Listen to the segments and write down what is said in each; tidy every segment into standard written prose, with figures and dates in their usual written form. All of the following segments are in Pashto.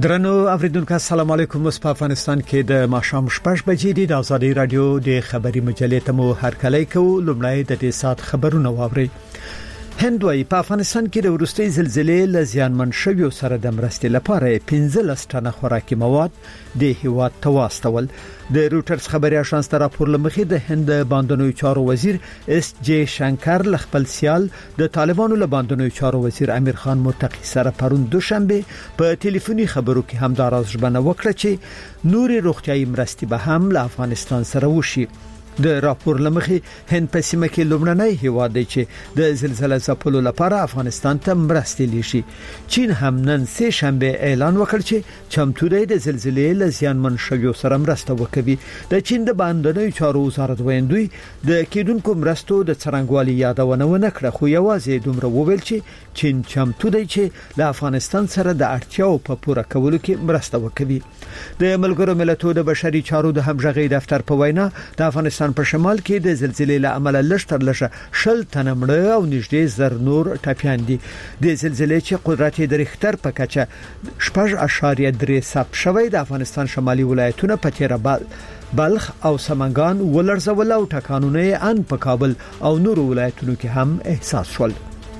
درنو اوریدونکو السلام علیکم. په افغانستان کې د ماښام 6 بجې د آزادۍ رادیو د خبري مجلې ته مو هرکلی کوو. لومړی د دې سات خبرونه واوري. هندوی په افغانستان کې د ورستۍ زلزلې له زیانمن شویو سره د مرستې لپاره 15 ټنه خوراکي مواد د هیواد ته واستول. د روټرز خبري اژانس ته راپور لمخې د هند باندنوي چارو وزیر اس جی شنکر ل خپل سیال د طالبانو له باندنوي چارو وزیر امیر خان متقی سره پرون دوشنبه په ټلیفوني خبرو کې همدارز ژبنه وکړه چې نوري روغتيایي مرستې به هم له افغانستان سره وشي. د راپور لمخې هند په سیمه کې لومړنی هیواد دی چې د زلزلې ځپلو لپاره افغانستان ته مرستې لیشي. چین هم نن سه شنبه اعلان وکړ چې چمتو دی د زلزلې له زیانمن شویو سره مرسته وکړي. د چین د باندنوي چارو وزارت ویندوی د کېدونکو مرستو د څرنګوالي یادونه ونکړه، خو یوازې دومره وویل چې چین چمتو دی چې له افغانستان سره د اړتیاو په پوره کولو کې مرسته وکړي. د ملګرو ملتونو د بشري چارو د همغږي دفتر په وینا د افغانستان په شمال کې د زلزلې له امله لږ لږه 10 تنه مړه او نږدې زر نور ټپيان دي. د زلزلې چې قدرت د ریختر په کچه 6.3 ثبت شوی د افغانستان شمالي ولایتونو په تیر بلخ او سمنګان ولرزول او ټکانونه ان په کابل او نور ولایتونو کې هم احساس شول.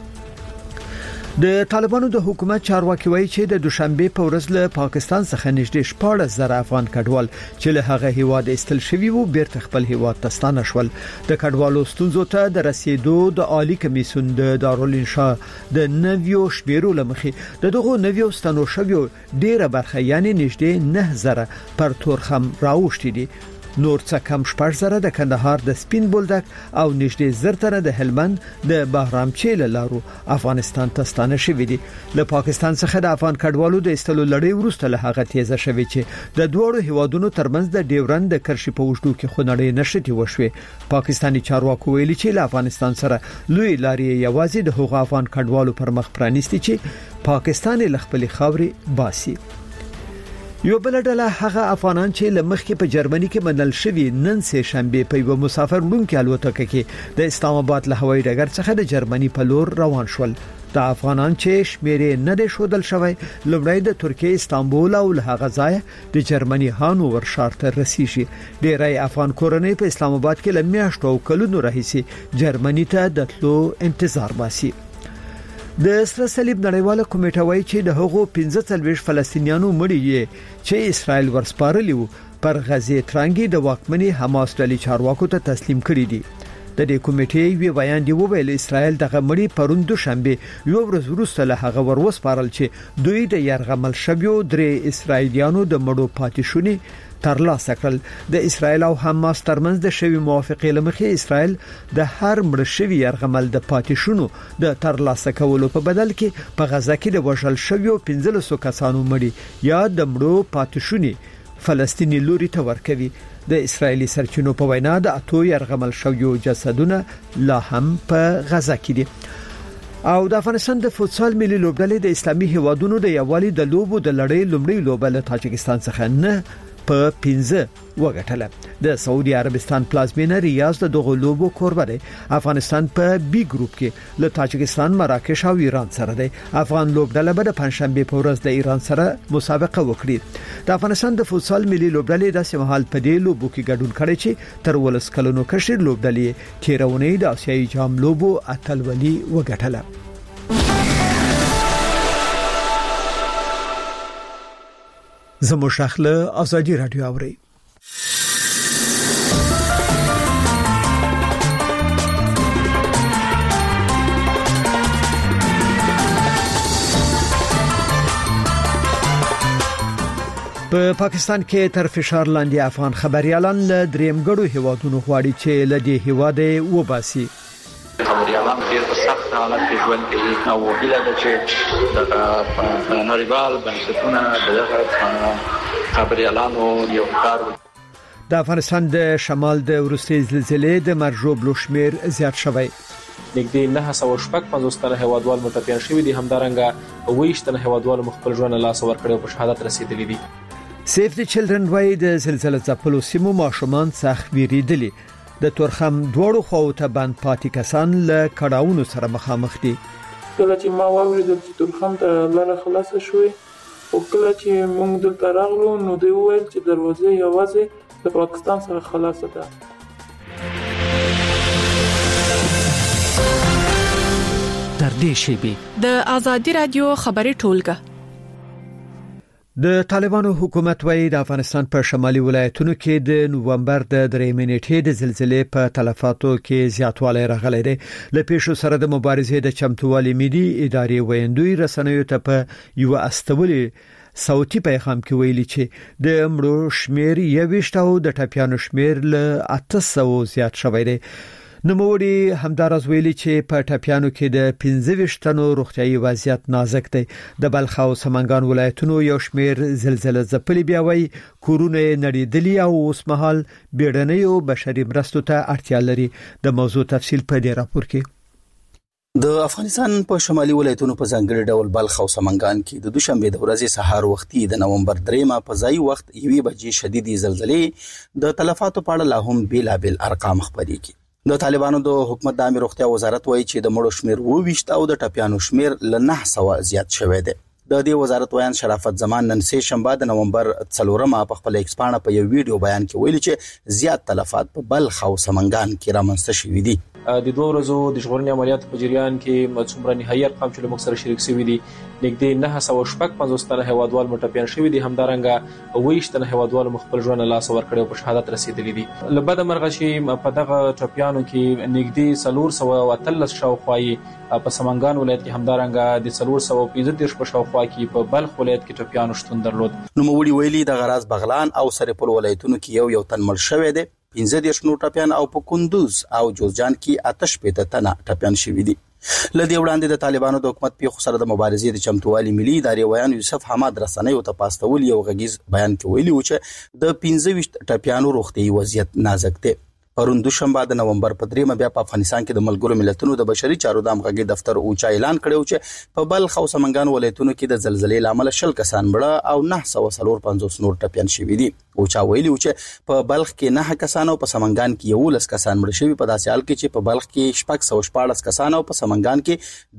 د طالبانو د حکومت چارواکي وایي چې د دوشنبه په ورځ له پاکستان څخه نږدې 14,000 افغان کډوال چې له هغه هیواد استل شوی وو بیرته خپل هیواد ته ستانه شول. د کډوالو ستونزو ته د رسیدو د عالی کمیسیون د دارالانشا د نویو شمیرو لمخې د دغه نویو ستنو شویو ډیره برخه یعنی نږدې 9,000 پر تورخم راوښتي دي. نور څه کم 6,000 د کندهار د سپین بولدک او نږدې 10,000 د هلمند د بهرامچې لارو افغانستان ته ستانه شوې دي. له پاکستان څخه د افغان کډوالو د استلو لړۍ وروسته له هغه تیزه شوې چې د دوړو هیوادونو ترمنځ د ډیورند د کرښې په وشتو کې خنړې نشټي وشوي. پاکستاني چارواکو ویلي چې له افغانستان سره لوی لارې یوازې د هغو افغان کډوالو پر مخ پرانیستي چې پاکستان له خپل خاورې باسي. یو بل ډله هغه افغانان چې لمخکې په جرمني کې منل شوی نن سه شنبه په یو مسافر وړونکي الوتکه کې د اسلام آباد له هوایي ډګر څخه د جرمني په لور روان شول. د افغانان چې شمیرې نه د شودل شوی لومړی د ترکیه استانبول او له هغه ځای د جرمني هانوور ښار ته رسیږي. ډیری افغان کورنۍ په اسلام آباد کې لمیاشتو او کلونو راهیسي جرمني ته د تلو انتظار باسي. د سره صلیب نړیواله کمیټه وایي چې د هغو 15 فلسطینیانو مړي چې اسرائیل ورسپارلی وو پر غزه ترانګي د واکمني حماس ډلې چارواکو ته تسلیم کړي دي. د دې کمیټې وی بیان دی وویل اسرائیل دغه مړي پرون دوشنبه یو ورځ وروسته له هغه وروسپارل چې دوی د يرغمل شویو درې اسرائیلیانو د مړو پاتې شونی ترلاسه کړل. د اسرائیل او حماس ترمنځ د شوی موافقې لمخې اسرائیل د هر مړ شوی يرغمل د پاتې شونو د ترلاسه کولو په بدل کې په غزه کې د وژل شویو 1500 کسانو مړي یا د مړو پاتې شونی فلسطینی لوري ته ورکوي. د اسرایلی سرچینو په وینا د اتو يرغمل شویو جسدونه لا هم په غزه کې دي. او د افغانستان د فوتسال ملي لوبډلې د اسلامي هیوادونو د یووالي د لوبو د لړۍ لومړی لوبه له تاجکستان څخه نه په 15 وګټله. د سعودي عربستان پلازمینه ریاض د دغه لوبو کوربه دی. افغانستان په بی ګروپ کې له تاجکستان، مراکش او ایران سره دی. افغان لوبډله به د پنځشنبه په ورځ د ایران سره مسابقه وکړي. د افغانستان د فوتسال ملي لوبډلې د سیمهال په دې لوبو کې ګډون کړي چې تر 13 کلونو کشر لوبډلې تیرونې د آسیایي جام لوبو اتلولي وګټله. زمو شخله آزادی رادیو اوري. په پاکستان کې تر فشار لاندې افغان خبريالان له دریمګړو هیوادونو غواړي چې له دې هیواده وباسي. خبريالان ډېر په سخت حالت کې ژوند کوي او هیله ده چې د نړیوال بنسټونو د خبريالانو یو کار د افغانستان د شمال د ورستۍ زلزلې د مرجو بلوشمیر زیات شوی. نږدې 950 تنه هیوادوال متپیان شوي دي. همدارنګه 20 تنه هیوادوال مخبل ژوند لاس ورکړي او په شهادت رسیدلي دي. سیف دی چلډرن وای د زلزلې ځپلو سیمو ماشومان سخت ویریدلي. د تورخم دوړو خو ته باندې پاتې کسان له کډاونو سره مخامخ دي. کله چې ما واورېدل چې تورخم ته لاره خلاصه شوې او کله چې موږ دلته راغلو نو دوی وویل چې دروازه یوازې د پاکستان سره خلاصه ده. تر دې شیبې د آزادي رادیو خبري ټولګه. د طالبانو حکومت وايي د افغانستان په شمالي ولایتونو کې د نوومبر د 3 نیټې د زلزلې په تلفاتو کې زیاتوالی راغلی دی. له پیښو سره د مبارزې د چمتووالي ملي ادارې ویندوی رسنیو ته په یو استولي صوتي پیغام کې ویلي چې د مړو شمیر 21 او د ټپیانو شمیر له 800 زیات شوی دی. نوموړي همدارز ویلي چې په ټپیانو کې د 15 تنو روغتيایي وضعیت نازک دی. د بلخ او سمنګان ولایتونو یو شمیر زلزلې ځپلي بیاوي کورونه نړیدلي او اوس مهال بیړنیو بشري مرستو ته اړتیا لري. د موضوع تفصیل په دې راپور کې. د افغانستان په شمالي ولایتونو په ځانګړي ډول بلخ او سمنګان کې د دوشنبه د ورځې سهار وختي د نومبر 3 په ځای وخت 1 بجې شديدي زلزلې د تلفاتو په اړه لا هم بیلابل ارقام خبرېږي. د طالبانو د حکومت د امیر روغتیا وزارت وایي چې د مړو شمیر 22 او د ټپیانو شمیر له 900 زیات شوی دی. د دې وزارت ویان شرافت زمان نن سه شنبه د نومبر 4 په خپل ایکس پاڼه په یو ویډیو بیان کې ویلي چې زیات تلفات په بلخ او سمنګان کې رامنځته شوي دي. د دوه ورځو د ژغورنې عملیاتو په جریان کې څومره نهایي ارقام چې موږ سره شریک شوي دي نږدې 950 تنه هیوادوال مټپیان شوي دي. همدارنګه 20 تنه هیوادوال خپل ژوند له لاسه ورکړي او په شهادت رسیدلي دي. لبد مرغه شي په دغه ټپیانو کې نږدې 413 شاوخوایي په سمنګان ولایت کې همدارنګه د 415 په شاوخوا کې په بلخ ولایت کې ټپیانو شتون درلود. نوموړي ویلي د غراز بغلان او سرپل ولایتونو کې یو تن مړ شوی دی. 15 نور ټپیان او په کندوز او جوزجان کې 8 تنه ټپیان شوي دي. لدې وړاندې د طالبانو د حکومت په خو سره د مبارزې د چمتووالي ملي ادارې ویان یوسف حماد رسنیو ته پاستول یو غږیز بیان کې ویلي و چې د 15 ټپیانو روغتيایي وضعیت نازک دی. پرون دوشنبه د نومبر په 3 بیا په افغانستان کې د ملګرو ملتونو د بشري چارو د همغږي دفتر اوچا اعلان کړو چې په بلخ او سمنګان ولایتونو کې د زلزلې لامل 20 کسان مړه او 945 نور ټپیان شوي دي. اوچا ویلي و چې په بلخ کې 9 کسان او په سمنګان کې 11 کسان مړه شوي. په داسې حال کې چې په بلخ کې 614 کسان او په سمنګان کې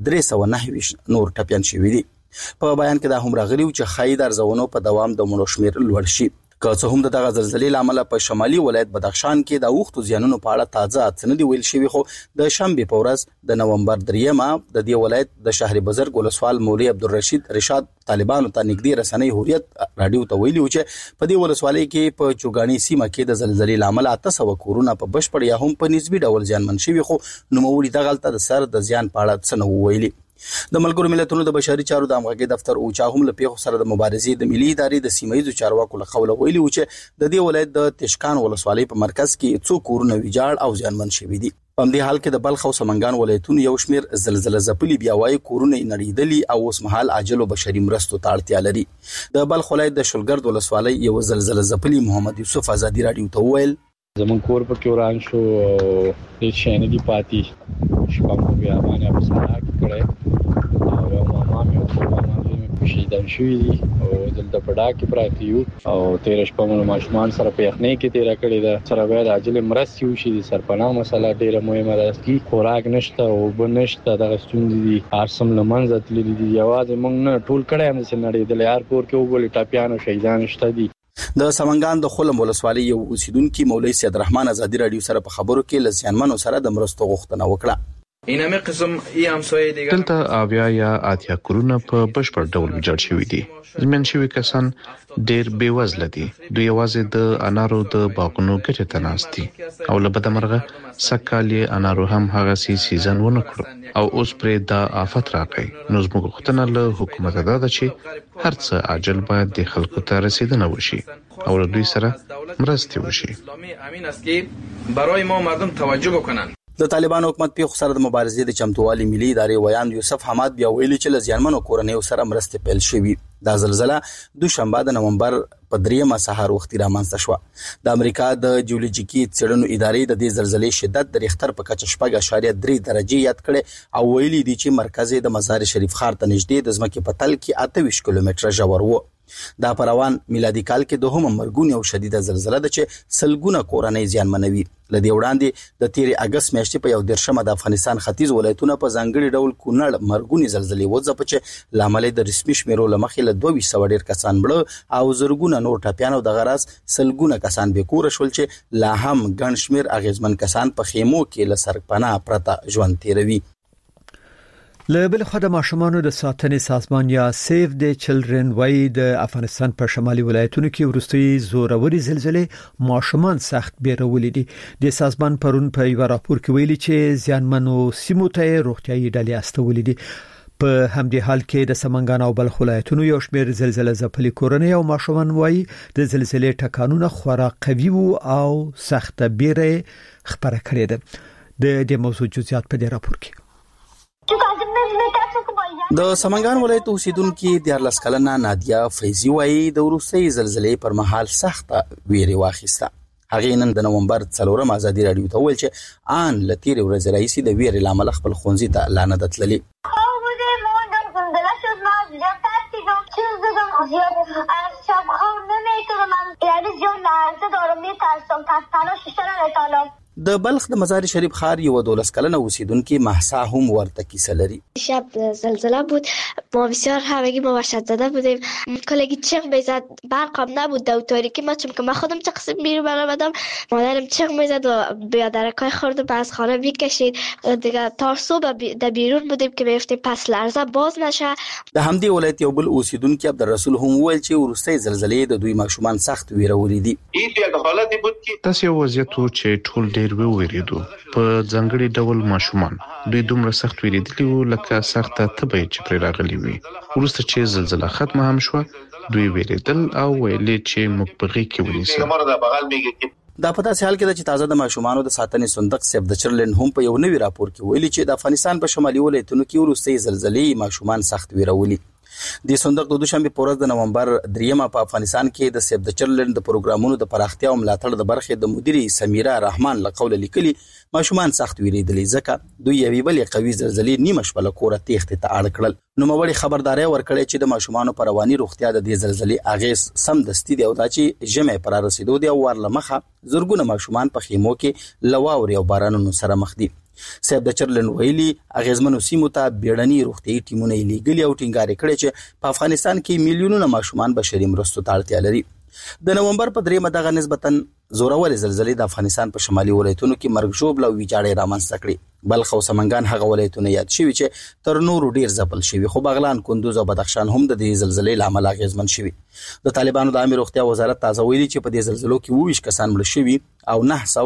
329 نور ټپیان شوي دي. په بیان کې دا هم راغلی چې خای درځونو په دوام د مړو شمیر لوړ شي. که څه هم دغه زلزلې لامل په شمالي ولایت بدخشان کې د اوختو زیانونو په اړه تازه څه دی ویل شوی، خو د شنبه په ورځ د نومبر 3 د دې ولایت د شهر بزرګ ولسوال مولوی عبدالرشید رشاد طالبانو ته نږدې رسنۍ هوریت رادیو ته ویلي چې په دې ولسوالۍ کې په چوغانی سیمه کې د زلزلې لامل 800 کورونه په بشپړ یا هم په نسبی ډول زیانمن شوي، خو نوموړي دغه د سر د زیان په اړه څه نه ویلي. د ملګرو ملتونو د بشري چارو د همغږي دفتر اوچا هم له پیښو سره د مبارزې د ملي ادارې د سیمایي چارواکو له قوله ویلي و چې د دې ولایت د تشکان ولسوالۍ په مرکز کې څو کورونه ویجاړ او زیانمن شوي دي. په دې حال کې د بلخ او سمنګان ولایتونو یو شمیر زلزلې ځپلي بیا وايي کورونه نړیدلي او اوس مهال عاجل بشري مرستو ته اړتیا لري. د بلخ ولایت د شلګرد ولسوالۍ یو زلزلې ځپلي محمد یوسف آزادي رادیو ته وویل زمون کور په کې وران شو هیڅ شي نه دی پاتې شپه په بیابانه په سړک کړه او ماما مې په شهیدان شوې دي او دلته په ډاکې پراته یو او 13 شپه مو ماشومان سره په یخنۍ کې تیر کړی دا سره باید عاجل مرستې وشي. د سرپناه مسله ډیره مهمه ده چې خوراک نشته او بنشته دغه ستوندې دي ارسم لمنځه تللي دي. یوازې موږ نه ټول کړه هم چې نړیدل هر کور کې وګوري ټاپیانو شهیدان شته دي. د سمنګان د خلم ولسوالۍ یو اوسیدونکو مولوی سید رحمان آزادي رادیو سره په خبرو کې لزیانمنو سره د مرستو غوښتنه وکړه. اینامه قسم ای همسایه دیگر دلته اویا یا اتیا کورونه په بشپړ ډول ویجاړ شوي دي. زمين شوي کسان ډېر بیوزله دي. دوی یوازې د انارو د باغونو ګټې ته ناست دي او له بده مرغه سکهالی انارو هم هغه سیزن ونه کړو او اوس پرې دا آفت راغی. نو زموږ غوښتنه له حکومت دا ده چې هر څه عاجل باید د خلکو ته رسیدنه وشي او له دوی سره مرستې وشي. امین است که برای ما مردم توجه بکنن. د طالبانو حکومت په خو سره د مبارزې د چمتووالي ملي ادارې ویان یوسف حماد بیا ویلي چې لزیانمنو کورنیو سره مرستې پیل شوې. دا زلزلہ دوشنبه د نومبر په 3 سهار وختي رامنځته شو. د امریکا د جیولوژیکي څېړنو ادارې د دې زلزلې شدت د ریختر په کچه 4.3 درجه یاد کړي او ویلي دي چې مرکز د مزار شریف ښار ته نږدې د ځمکې په تل کې 28 کیلومتره ژور و. دا پروان میلادي کال کې دوهم مرګونی او شدیده زلزلہ ده چې سلګونه کورنۍ زیانمنوي. لدی وړاندې د 13 اگست میاشتې په 1 د افغانستان ختیځ ولایتونو په ځانګړي ډول کونړ مرګونی زلزلې وځپه چې لامل د رسمي شمیرو لمخې له 200 ډیر کسان مړه او زرګونه نور ټپیان او د غراس سلګونه کسان به کور شول چې لا هم ګڼ شمیر اغیزمن کسان په خیمو کې له سرپناه پرته ژوند تیروي. له بل خوا د ماشومانو د ساتنې سازمان یا سیف د چلډرن وای د افغانستان په شمالي ولایتونو کې ورستي زوروري زلزلې ماشومان سخت بیرولې دي. د سازمان پرون په یو راپور کې ویلي چې زیانمنو سیمو ته روغتيایي ډلې استولې دي. په همدې حال کې د سمنګان او بلخ ولایتونو یو شمېر زلزلې ځپلي کورنۍ او ماشومان وای د زلزلې ټکانونه خورا قوي او سخت بیره خبره کړې ده. د دې موضوع جزئیات په دې راپور کې. د سمنګان ولایت اوسیدونکو 14 کلنه نادیا فیضی وایي د وروستي زلزلې پر مهال سخت ویری واخیسته. هغه نن د نومبر 4 ازادي رادیو ته ویل چې ان لتیر ورځ رئیسي د ویری لامل خپل خونځي ته لعنت تللی. د بلخ د مزار شریف خار یو 12 کلنه اوسیدونکو محسا هم ورته کیسه لري. شب زلزله بود، ما بسیار همگی ما وحشت زده بودیم. کلگی چغ میزد، برقم نبود و تاریکی ما چون که من خودم چه قسم بیرون برآمدم مادرم چغ میزد و بیادرکای خوردم از خانه میکشید دیگه تا صبح در بیرون بودیم که میفتیم پس لرزه باز نشه. د همدې ولایت یو بل اوسیدونکو عبدالرسول هم ویل چې ورستي زلزلې د دوی ماشومان سخت ویرولې دي. تاسو یو وضعیت چې ټول ډیر ویریدو په ځانګړي ډول ماشومان دوی دومره سخت ویریدلی وو لکه سخت تبه چې پر راغلی وي. ورسته چې زلزلہ ختمه هم شو دوی ویریدل او ویلې چې مقبغي کې ونیسه. دا په داسې حال کې چې تازه د ماشومانو د ساتنې صندوق سیف د چرلن هم په یو نوی راپور کې ویلي چې د افغانستان په شمالي ولایتونو کې ورستي زلزلې ماشومان سخت ویرولي. د صندوق د دوشنبه پورز د نومبر 3 په افغانستان کې د سیف د چرلن د پروګرامونو د پراختیا او ملاتړ د برخې د مدیره سمیرا رحمان له قول لیکلي ماشومان سخت ویریدلې ځکه دوی یوې بلې قوي زلزلې نیمه شپه له کوره تېښتې ته اړ کړل. نو موړي خبرداري ورکړې چې د ماشومانو پر رواني روغتیا د دې زلزلې اغیز سم دستي دی او دا چې جمع پر رسیدو دی او ورلمخه زرګونه ماشومان په خیمو کې لواوري او بارانونو سره مخ دي. سیف د چرلن ویلي اغیزمنو سیمو ته بیړني روغتيایي ټیمونه لیږلي او ټینګار کړي چې په افغانستان کې میلیونونه ماشومان بشري مرستو ته اړتیا لري. د نومبر په 3 دغه نسبتا زورور زلزلې د افغانستان په شمالي ولایتونو کې مرګ ژوبل او ویجاړې رامنځته کړې. بلخ او سمنګان هغه ولایتونه یاد شوي چې تر نورو ډیر ځپل شوي خو بغلان کندوز او بدخشان هم د دې زلزلې لامل اغیزمن شوي. د طالبانو د عامه روغتیا وزارت تازه ویلي چې په دې زلزلو کې 20 کسان مړ شوي او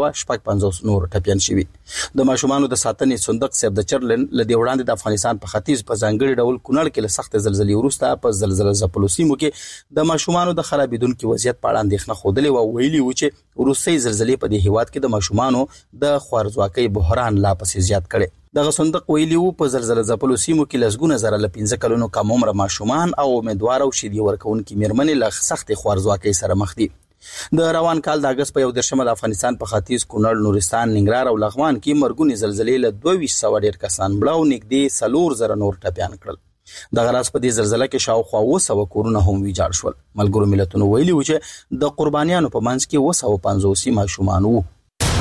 955 نور ټپيان شوي. د ماشومانو د ساتنې صندوق سیف د چرلن لدی وړاندې د افغانستان په ختیځ په ځانګړي ډول کونړ کې له سخت زلزلې وروسته په زلزلہ ځپلو سیمو کې د ماشومانو د خرابېدونکو وضعیت په اړه اندېښنه خوده او ویلي و چې وروستي زلزلې په دې هیواد کې د ماشومانو د خوارځواکۍ بحران لا پسې زیات کړي. دغه صندوق ویلي و په زلزلہ ځپلو سیمو کې لسګونه زره ل 15 کلونو کم عمر ماشومان او امیدوار او شیدي ورکوونکي میرمنې له سخت خوارځواکۍ سره مخ دي. د روان کال د اگست په 11 د افغانستان په ختیځ کونړ نورستان ننګرهار او لغمان کې مرګونی زلزلې له 200 ډیر کسان مړه او نږدې 4,000 نور ټپيان کړل. د غراس په دې زلزلہ کې شاوخوا 200 کورونه هم ویجاړ شول. ملګرو ملتونو ویلي و چې د قربانیانو په منځ کې 250 ماشومان وو.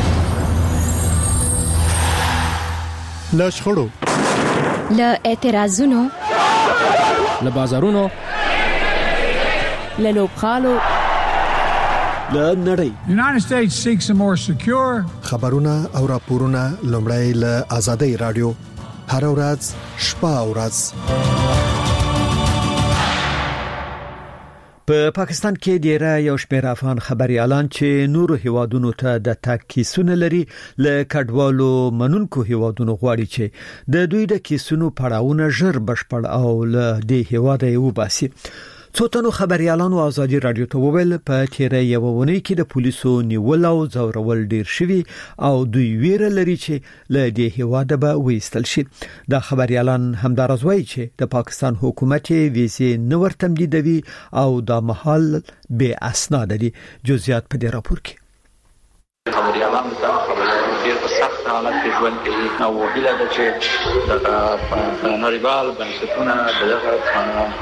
له شخړو له اعتراضونو له بازارونو له لوبغالو له نړۍ United States seeks a more secure خبرونه او راپورونه لومړی له آزادۍ رادیو هر ورځ شپه او ورځ. په پاکستان کې ډیره یو شمېر افغان خبريالان چې نورو هیوادونو ته د تګ کیسونه لري له کډوالو منونکو هیوادونو غواړي چې د دوی د کیسونو پړاوونه ژر بشپړ او له دې هیواده یو باسي. څو تنو خبريالانو آزادي رادیو ته وویل په تیره یو ونې کې د پولیسو نیول او زورول ډیر شوي او دوی ویره لري چې له دې هیواده به وېستل شي. د خبريالان همدارز وایي چې د پاکستان حکومت ویزې نور تمدیدوي او د محل به اسناد دي. جزئیات په دې راپور کې. خبريالان ډیر په سخت حالت کې ژوند کوي او هیله ده چې د نړیوال بنسټونه دغه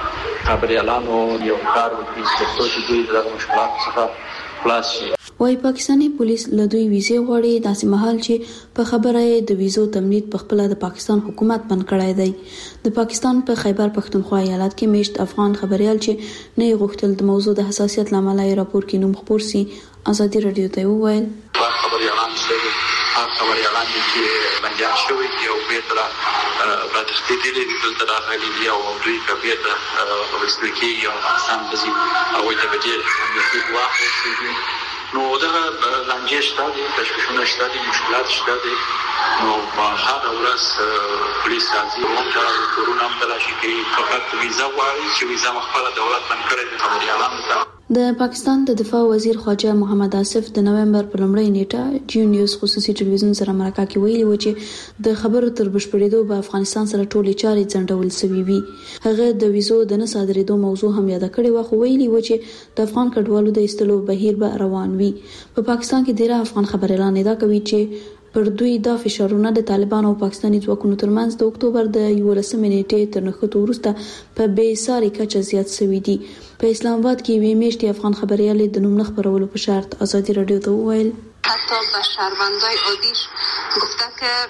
خبريالانو یو کار وکړي چې دوی د مشکلات څخه خلاص شي. وايي پاکستاني پولیس له دوی ویزه غواړي داسې مهال چې په خبره د ویزو تمدید په خپل د پاکستان حکومت بند کړی دی. د پاکستان په خیبر پختونخوا ایالت کې میشت افغان خبريال چې نه غوښتل د موضوع د حساسیت لامل یې راپور کې نوم خبر سي ازادي رادیو ته وویل خبريالان خبريالان چې بنجان شوی دی او بیرته په تخصیص دي دلته راغلي دي او دوی په بیرته ورسلکي او افغانستان د زی او د بدیل د واحد نو دا لانجې شته دي تشویشونه شته دي مشکلات شته دي نو په هغه ورځ پولیس راځي او دا کرونا متلاشي کوي فقط ویزا غواړي چې ویزا مخفله دولت بند کړي د خبريالانو ته. د پاکستان د دفاع وزیر خواجه محمد آصف د نومبر په لومړۍ نیټه جی نیوز خصوصي ټلویزیون سره مرکه کې ویلي و چې د خبرو تر بشپړېدو په افغانستان سره ټولې چارې ځنډول شوې وي. هغه د ویزو د نه صادرېدو موضوع هم یاد کړې و خو ویلي و چې د افغان کډوالو د ایستلو بهیر به روان وي. په پاکستان کې ډېر افغان خبريالان ادعا کوي چې پر دوی دا فشارونه د طالبان او پاکستاني ځواکونو ترمنځ د اکتوبر د 11 نیټې تر نښتو وروسته په بې ساري کچه زیات شوي دي. په اسلام آباد کې وی میشتي افغان خبريال د نوم خبرولو په شرط ازادي رادیو ته وویل حتی به شهروندای عادیش گفته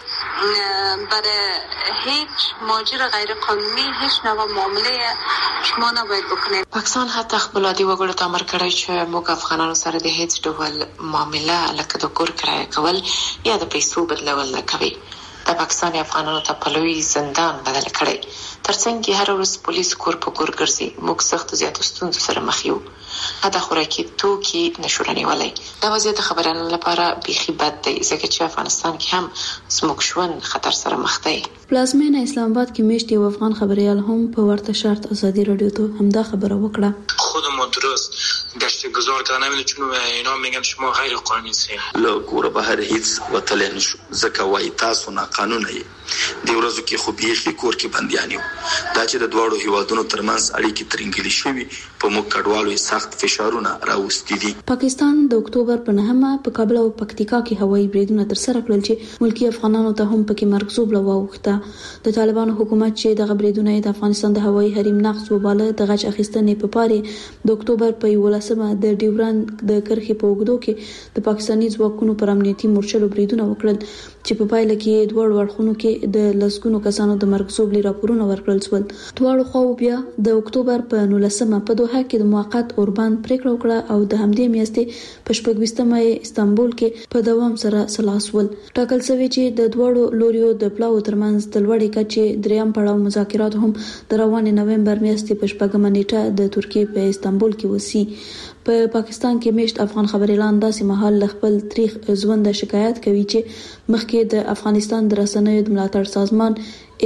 که برای هیچ ماجر غیر قانونی هیچ نوع معامله شما نباید بکنید. پاکستان حتی خپل عادي وګړو ته امر کړی چې موږ افغانانو سره د هیڅ ډول معامله لکه د کور کرایه کول یا د پیسو بدلول نه کوي. د پاکستاني افغانانو ته په لوی زندان بدل کړی. ترڅنګ هر ورځ پولیس کور په کور ګرځي. موږ سخت زیاتو ستونزو سره مخ یو. دا خوراکي توکي نشورنی ولای. دا وضعیت خبرانو لپاره بيخي بد دی ځکه چې افغانستان کې هم زموږ ژوند خطر سره مخ دی. پلازمینه اسلام آباد کې میشتي افغان خبريال هم په ورته شرط ازادي رادیو ته همدا خبره وکړه. خود ما درست گشت گذار کردن نمیدونم چون اینا میگن شما غیر قانونی هستید. له کور بهر هیڅ وتل نشو ځکه وای تاسو نه قانون یې. د ورځو کې خو بيخي کور کې بنديان یو. دا چې د دواړو هیوادونو ترمنځ اړیکې ترنګلې شوي په موږ کډوالو سخت فشارونه راوستي دي. پاکستان د اکتوبر په 9مه په کابل او پکتیکا کې هوایي بریدونه تر سره کړل چې ملکی افغانانو ته هم پکې مرکزوب لواوخته. د طالبانو حکومت چې د غبريدونه د افغانستان د هوایي حریم نقض وباله د غچ اخیستنې په پاره د اکتوبر په 11مه د ډیوران د کرخې په وګړو کې د پاکستاني ځواکونو پر امنیتي مورچلو بریدونه وکړل چې په پایله کې دوه ورخونو کې د لسګونو کسانو د مرکزوب راپورونه ورکړل شول. دواړو خو بیا د اکتوبر په 19مه په دوحه کې د موقت اوربان پریکړه وکړه او د همدې میاشتې په 14مه استانبول کې په دوام سره سلاسول ټاکل شوی چې د دوړو لوريو د پلاو ترمنځ د لوړې کچې دریم پړاو مذاکرات هم د روان نومبر میاشتې په 14مه نیټه د ترکیې په استانبول کې وسی. په پاکستان کې میشت افغان خبريالان داسې مهال خپل تاریخ ژوند شکایت کوي چې مخکې د افغانستان د رسنیو د ملاتړ سازمان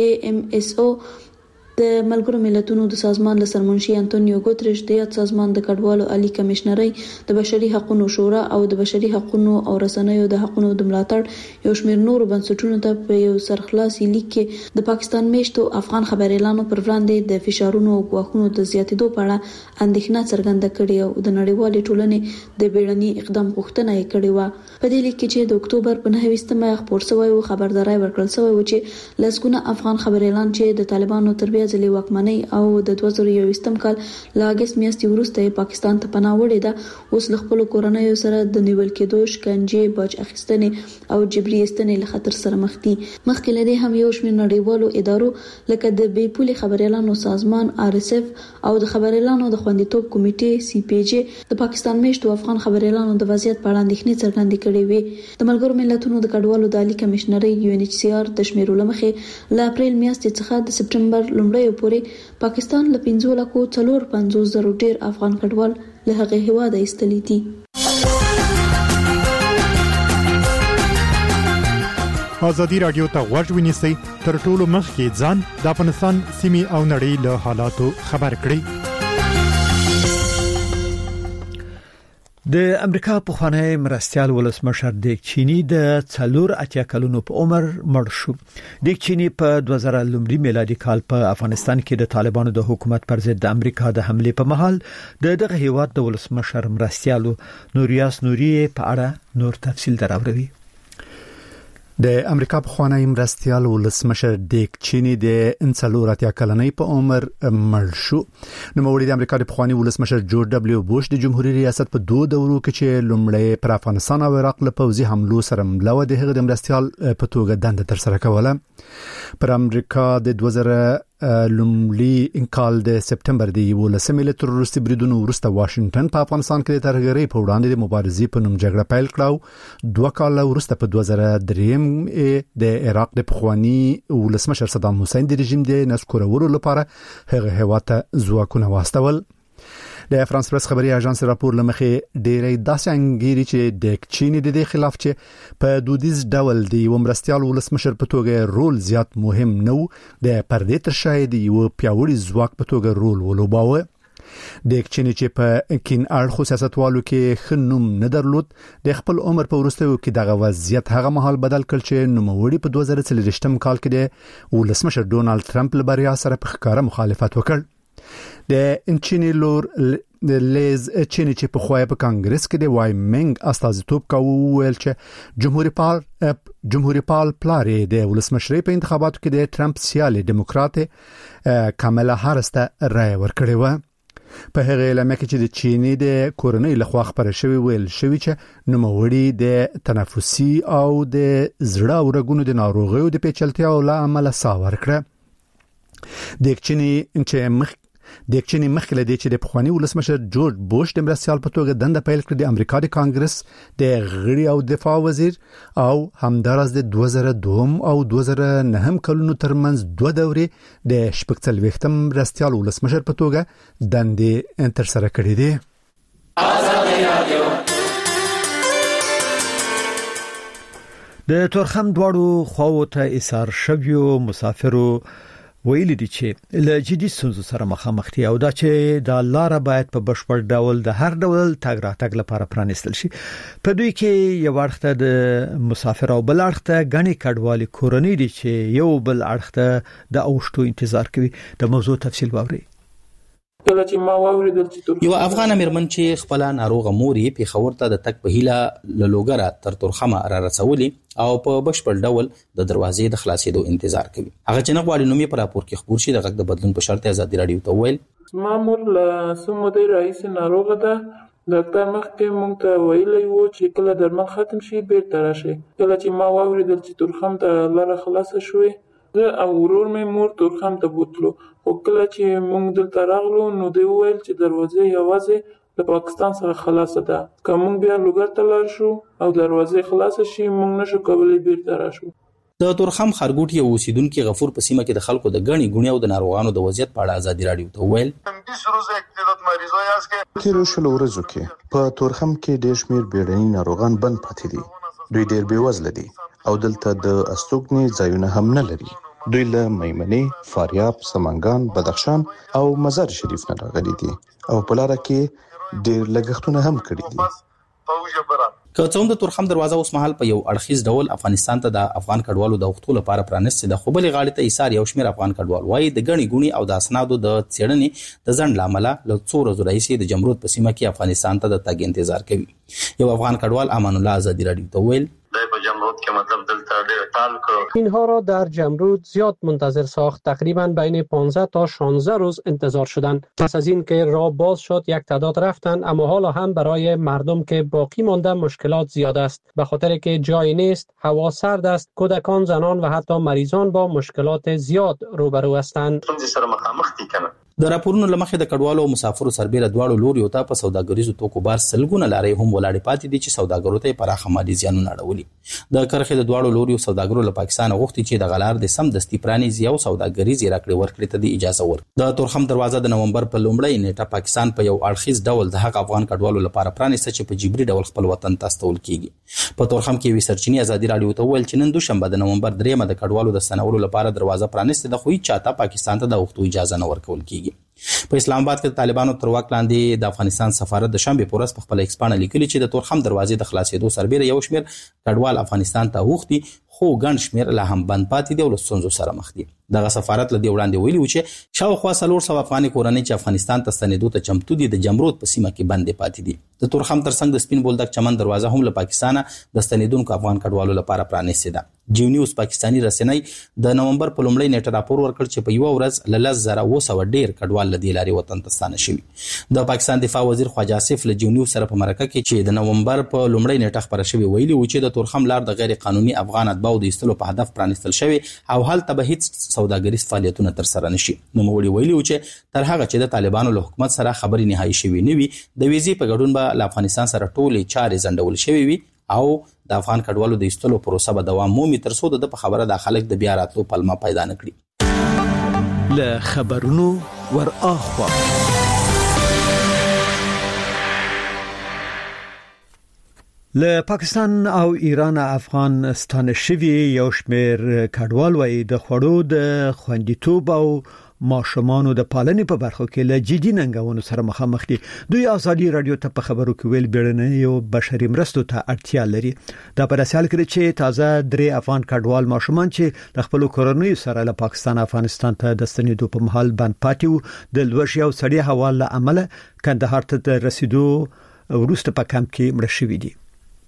AMSO د ملګرو ملتونو د سازمان له سرمنشي انټونیو ګوتریش د یاد سازمان د کډوالو عالی کمشنري د بشري حقوقو شورا او د بشري حقوقو او رسنیو د حقوقو د ملاتړ یو شمېر نور بنسټونو ته په یو سرخلاصي لیک کې د پاکستان میشتو افغان خبريالانو پر وړاندې د فشارونو او غواخونو د زیاتېدو په اړه اندېښنه څرګنده کړې او د نړیوالې ټولنې د بیړني اقدام غوښتنه یې کړې و. په دې لیک کې چې د اکتوبر په 9مه خبر شوی او خبرداري ورکړل شوی و چې لسګونه افغان خبريالان چې د طالبانو تربیه ځلې واکمنۍ او د 2021م کال له اگست میاشتې وروسته پاکستان ته پناه وړې ده اوس له خپل کورنۍ سره د نیول کېدو شکنجې باج اخیستنې او جبري ایستنې له خطر سره مخ دي. مخکې لري هم یو شمېر نړیوالو ادارو لکه د بې پولي خبريالانو سازمان RSF او د خبريالانو د خوندیتوب کمیټې CPJ د پاکستان میشتو افغان خبريالانو د وضعیت په اړه اندېښنې څرګندې کړې وې. د ملګرو ملتونو د کډوالو د عالی کمشنري UNHCR د شمیرو لمخې له اپریل میاشتې څخه د سپټمبر لومړۍ پورې پاکستان له 15,450,000 ډیر افغان کډوال له هغه هیواده ایستلي دي. ازادي رادیو ته غوږ ونیسئ تر ټولو مخکې ځان د افغانستان سیمې او نړۍ له حالاتو خبر کړئ. د امریکا پخوانی مرستیال ولسمشر دیک چینی د 4 کلونو په عمر مړ شو. دیک چینی په 2000 میلادي کال په افغانستان کې د طالبانو د حکومت پر ضد د امریکا د حمله په مهال دغه هیواد د ولسمشر مرستیالو نوریاس نوری په اړه نور تفصیل دراوړي. د امریکا پخوانی مرستیال ولسمشر ډیک چینی د انڅلوراتیا کلنۍ په عمر مړ شو. نو موري د امریکا د پخوانی ولسمشر جورج دبليو بوش د جمهوریت ریاست په 2 دورو کې چې لومړی پر افغانستان او عراق له پوځي حملو سره ملو د هغه د مرستیال په توګه دنده تر سره کوله. پر امریکا د 2000 لومړی انکال د سپټمبر دی ولسمه له تروریستي بریدونو وروسته واشنگټن په افغانستان کې د ترهګرۍ په وړاندې د مبارزې په نوم جګړه پیل کړه. 2 کال وروسته په 2003 د عراق د پخوانی ولسمشر صدام حسین د رژیم د نسکورولو لپاره هغه هواته ځواکونه واستول. د فرانس پریس خبري اژانس راپور لمخې ډېرې داسې انګيري چې د چینی د خلاف چې په دودیز ډول دی ومرستيال ولسمشر په توګه رول زیات مهم نو د پردې تر شاید یو پیاوړي ځواک په توګه رول ولوباوه. د چینی چې په کین اړخو سیاستوالو کې خنوم نه درلود د خپل عمر په ورستیو کې دغه وضعیت هغه مهال بدل کړ چې نوموړي په 2023 کال کې د ولسمشر ډونالد ټرمپ لپاره سره په ښکاره مخالفت وکړ. د چینی لور لیز چینی چې په خوای په کانګرس کې د وایمنګ استازیتوب کوي ویل چې جمهوریت پلار د ولسمشرۍ په انتخاباتو کې د ټرمپ سیالي دیموکرات کاملا هاریس ته رائے ورکړې و. په هغه اعلان کې چې د چینی د کورونی لخوا خبره شوی ویل شوی چې نوموړي د تنفسي او د زړه او رګونو د ناروغیو د پیچلتیا او له عمله ساور کړ. د چینی مخکله دی چې د پخوانی ولسمشر جورج بوش د مرستیال په توګه دنده پیل کړې د امریکا د کانګرس د غړي او دفاع وزیر او همدارس د 2002 او 2009 کلونو ترمنځ 2 دورې د شپږ مرستیال ولسمشر په توګه دنده تر سره کړې دي. د تورخم دواړو خواو ته ایثار شویو مسافرو ویل دي چې له جدي ستونزو سره مخامخ دي او دا چې د لار باید په بشپړ ډول د هر ډول تګ راتګ لپاره پرانیستل شي. په دوی کې یو وخت د مسافر او بل اړخته غني کډوالي کورنۍ دي چې یو بل اړخته د اوشتو انتظار کوي. د موضوع تفصیل واوري. کله چې ما واوریدل چې یو افغان امرمن چې خپل ناروغه موري په خبر ته د تک په هیله لوګره تر تورخمه را رسولي او په بشپړ ډول د دروازې د خلاصېدو انتظار کوي. هغه چې نغواړي نومي پر راپور کې خبر شي د غږ د بدلون په شرط ازادي رادیو ته ویل ما مور له سمودي رئیس ناروغه ده. ډاکټر مخکې مونږ ته ویلي وو چې کله درمل ختم شي بیرته راشي. کله چې ما واوریدل چې تورخم ته لاره خلاصه شوې زه او ورور مې مور تورخم ته بوتلو. خو کله چې مونږ دلته راغلو نو دوی ویل چې دروازه یوازې د پاکستان سره خلاصه ده. که مونږ بیا لوګر ته لاړ شو او دروازه خلاصه شي مونږ نشو کولی بیرته راشو. د تورخم خرګوټي او اوسیدونکو غفور په سیمه کې د خلکو د غني غونی او د ناروغانو د وضعیت په اړه ازادي رادیو ته ویل تیرو شلو ورځو کې په تورخم کې ډېر شمیر بیړني ناروغان بند پاتې دي. دوی ډېر بیوزله دي او دلته د استوګنې ځایونه هم نه لري. دوی له میمنې، فاریاب، سمنګان، بدخشان او مزار شریف نه راغلي دي او په لار کې ډېر لګښتونه هم کړي دي. که څوم د تورخم دروازه اوس مهال په یو اړخیز ډول افغانستان ته د افغان کډوالو د وختو لپاره پرانیستې ده، خو بلې غاړې ته ایثار یو شمېر افغان کډوال وایي د ګڼې ګوڼې او د اسنادو د څېړنې د ځنډ له امله له څو ورځو راهیسې د جمرود په سیمه کې افغانستان ته د تګ انتظار کوي. یو افغان کډوال امان الله ازادي رادیو ته ویل اینها را در جمرود زیاد منتظر ساخت. تقریبا بین 15 تا 16 روز انتظار شدند. پس از این که راه باز شد یک تعداد رفتند، اما حالا هم برای مردم که باقی مانده مشکلات زیاد است، به خاطر که جای نیست، هوا سرد است، کودکان، زنان و حتی مریضان با مشکلات زیاد روبرو هستند. د راپورونو لمخې د کډوالو او مسافرو سربېره دواړو لوري ته په سوداګریزو توکو بار سلګونه لارې هم ولاړې پاتې دي چې سوداګرو ته پراخه مالي زیانونه اړولي. د کرخې د دواړو لوري سوداګرو له پاکستان غوښتي چې د غلار د سم دستي پرانیزي او سوداګریزي راکړې ورکړې ته د اجازه ورکړي. د تورخم دروازه د نومبر په لومړۍ نیټه پاکستان په یو اړخیز ډول د حق افغان کډوالو لپاره پرانیسته چې په جبري ډول خپل وطن ته استول کیږي. په تورخم کې وی سرچینی ازادي رادیو ته ویل چې نن دوشنبه د نومبر 3 د کډوالو د سنولو لپاره دروازه پرانیسته د خو چاته پاکستان ته د وختو اجازه نه ورکول کیږي. په اسلام آباد کې طالبانو تر واک لاندې د افغانستان سفارت د شنبه پورس په خپل ایکسپانه لیکلي چې د تورخم دروازې د خلاصېدو سربېره یو شمېر کډوال افغانستان ته وختي، خو ګڼ شمېر لا هم بند پاتې دي او له ستونزو سره مخ دي. دغه سفارت له دې وړاندې ویلي و چې شاوخوا 400 افغاني کورنۍ چې افغانستان ته ستنېدو ته چمتو دي د جمرود په سیمه کې بندې پاتې دي. د تورخم ترڅنګ د سپین بولدک چمن دروازه هم له پاکستانه د ستنېدونکو افغان کډوالو لپاره پرانیستې ده. جیو نیوز پاکستانی رسنۍ د نومبر په لومړۍ نیټه راپور ورکړ چې په یو ورځ له 10,900 ډیر کډوال له دې لارې وطن ته ستانه شوي. د پاکستان دفاع وزیر خواجه آصف له جیو نیوز سره په مرکه کې چې د نومبر په لومړۍ نیټه خبره شوې ویلي و چې د تورخم لار د غیر قانوني افغان اتباعو د ایستلو په هدف پرانیستل شوی او هلته به هیڅ سوداګریز فعالیتونه تر سره نشي. نوموړي ویلي و چې تر هغه چې د طالبانو له حکومت سره خبرې نهایی شوي نه وي د ویزې په ګډون به له افغانستان سره ټولې چارې ځنډول شوي وي او د افغان کډوالو د ایستلو پروسه به دوام مومي تر څو د په خبره د خلک د بیا راتلو پلمه پیدا نه کړي. له خبرونو ور اخوا له پاکستان او ایران افغانستان شوی یو شمېر کډوال وای د خوړو د خوندیتوب او ماشومانو د پالنې په برخه کې له جدي ننګونو سره مخامخ دي. دوی ازادي رادیو ته په خبرو کې ویل بیړنۍ یو بشري مرستو ته اړتیا لري. دا په رسال کې چې تازه 3 افغان کډوال ماشومان چې د خپل کورنۍ سره له پاکستان افغانستان ته د ستنېدو په مهال بند پاتې وو د لوږې او سړې هوا له امله کندهار ته رسیدو وروسته په کمپ کې مړ شوي دي.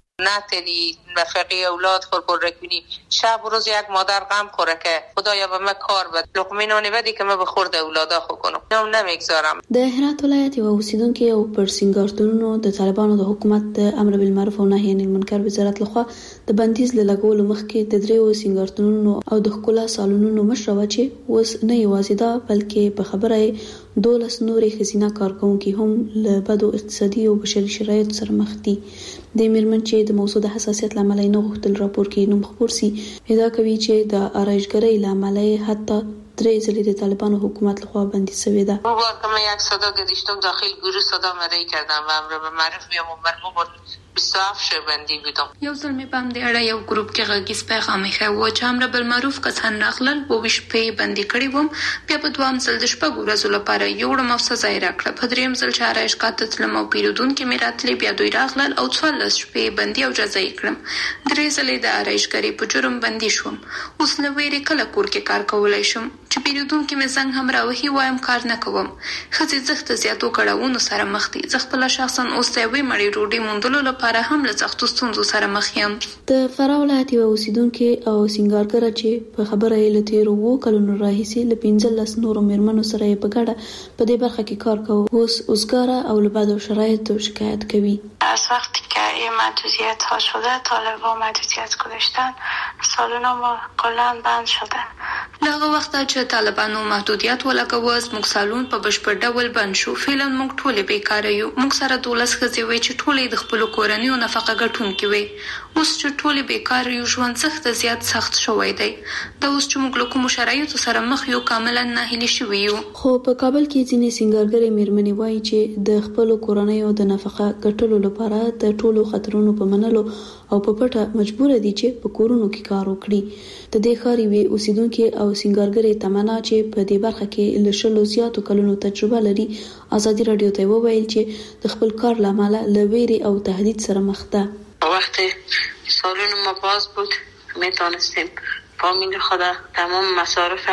نتری نفقه اولاد خور رکنی شب و روز یک مادر غم خوره که خدایا به من کار بد لقمه نانی بدی که من به خورد اولادا خو کنم نمیگذارم. د هرات ولایت یو اوسیدونکو او پر سنگارتونو د طالبانو د حکومت د امر بالمعروف او نهی عن المنکر وزارت لخوا د بندیز لګولو مخکې د دریو سنگارتونو او د خکولا سالونونو مشروع چې وس نه یوازې دا بلکې په خبره 12 نورې خزینه کارکونکو هم له بدو اقتصادي او بشري شرایط سره مخ دي. د میرمن چې د موضوع د حساسیت لامل نه غوښتل راپور کې نوم خبر سي ادعا کوي چې د آرایشګرۍ لامل حتی 3 ځلې د طالبانو حکومت لخوا بندي شوې ده. ما بار که یک صدا گذاشتم داخل گروه صدا مری کردم و امر به معروف بیام و مرغوب 27 شهروندی بودم. یو ځل مې په همدې اړه یو ګروپ کې غږیز پیغام ایښی و چې امر بالمعروف کسان راغلل و شپې بندي کړي وم. بیا په دوام ځل د شپږ ورځو لپاره یوړم او سزا یې راکړه. په درېیم ځل چې آرایش کاته تلم او پیرودونکي مې راتلې بیا دوی راغلل او 14 شپې بندي او جزا یې کړم. 3 ځلې د آرایشګرۍ په جرم بندي شوم. اوس له ویرې کله کور کې کار کولای شم چې پیرودونکي مې څنګه هم راوهي وایم کار نه کوم. ښځې زخت زیاتو کړهونو سره مخ دي. زه خپله شخصا اوس د یوې مړۍ ډوډۍ موندلو لپاره هم له سختو ستونزو سره مخ یم. د فراه ولایت یو اوسیدونکو او سنگارګر چې په خبره یې له تیرو 2 کلونو راهیسې له 15 نورو میرمنو سره یې په ګډه په دې برخه کې کار کوي. اوس اوسګاره او له بدو شرایطو شکایت کوي. از وقتی که این محدودیت ها شده طالبان محدودیت گذاشتن سالونا ما کلا بند شده. لغه وخت چې طالبانو محدودیت ولګوه زموږ سالون په بشپړ ډول بند شو. فعلا موږ ټول بیکاره یو. موږ سره 12 ښځې وي چې ټول د خپل کورنیو نفقه ګټونکي وي. اوس چې ټول بیکاره یو ژوند سخت شوی دی. دا اوس چې موږ له کومو شرایطو سره مخ یو کاملا ناهیلي شوي یو. خو په کابل کې ځینې سنگارګرې میرمنې وایي چې د خپل کورنیو د نفقه ګټلو لپاره د ټولو خطرونو په منلو او په پټه مجبور دي چې په کورونو کې کار وکړي. د دې ښار وی اوسیدونکو او سنگارګرې تمنا چې په دې برخه کې له شلو زیاتو کلونو تجربه لري ازادي رادیو ته وویل چې د خپل کار لامل له ویرې او تهدید سره مخ ده. وقتی سالون ما باز بود میتونستیم فامیل خود تمام مصارف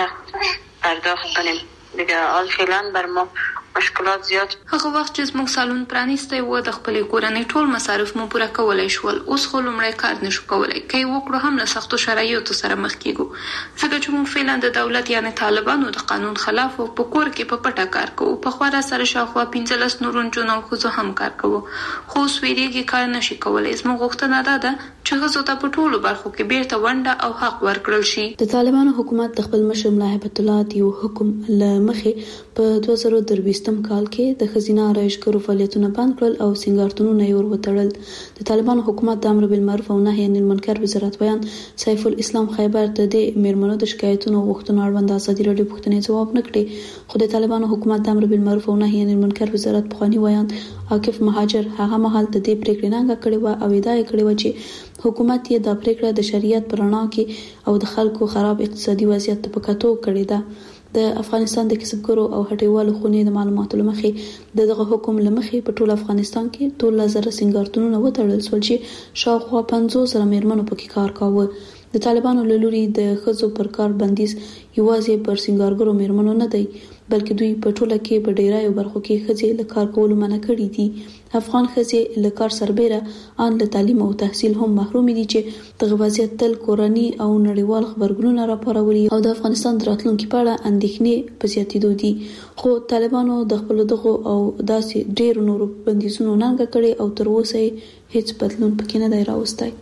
پرداخت کنیم. دیگه حال فعلا بر ما مشکلات زیات. هغه وخت چې موږ سالون پرانیستی و د خپل کورنۍ ټول مصارف مو پوره کولای شول. اوس خو لومړی کار نشو کولای. کای وکړو هم له سختو شرایطو سره مخ کیږو. ځکه چې موږ فعلا د دولت یعنی طالبانو د قانون خلاف او په کور کې په پټه کار کوو. په خورا سره شاوخوا 15 نورون جون او خو هم کار کوو. خو سویریږي کار نشي کولای. زموږ غوښتنه ده چې غزو ته په ټولو برخو کې بیرته ونده او حق ورکړل شي. د طالبانو حکومت د خپل مشر ملا هیبت الله دیو حکم لمخې په 2023 کال کې د خزینه آرایشګرو فعالیتونه بند کړل او سنگارتونونه یې ور وتړل. د طالبانو حکومت د امر بالمعروف او نهی عن المنکر وزارت بیان سیف الاسلام خیبر د دې میرمنو د شکایتونو غوښتنو اړوند ازادي رادیو پوښتنې ځواب نه کړي. خو د طالبانو حکومت د امر بالمعروف او نهی عن المنکر وزارت بخوانی بیان عاکف مهاجر هغه مهال د دې پریکړې نه کړې و او ادعا کړې و چې حکومت یې د پریکړه د شریعت پر رڼا کې او د خلکو خراب اقتصادي وضعیت په کتو کړې ده. د افغانستان د کسبګرو او هټیوالو خونې د معلوماتو لمخې دغه حکم لمخې په ټول افغانستان کې 12,000 سنگارتونونه وتړل شول چې شاوخوا 50,000 میرمنو پکې کار کاوه. د طالبانو له لوري د ښځو پر کار بندیز یوازې پر سنگارګرو میرمنو نه دی بلکې دوی په ټوله کې په ډیرایو برخو کې ښځې له کار کولو منع کړي دي. افغان ښځې له کار سربېره ان له تعلیم او تحصیل هم محروم دي چې دغه وضعیت تل کورنی او نړیوال خبرګونونه راپارولي او د افغانستان د راتلونکو په اړه اندېښنې په زیاتېدو دي. خو طالبانو د خپل دغه او داسې ډېر نورو بندیزونو ننګه کړي او تر اوسه هیڅ بدلون پکې نه دی راوستی.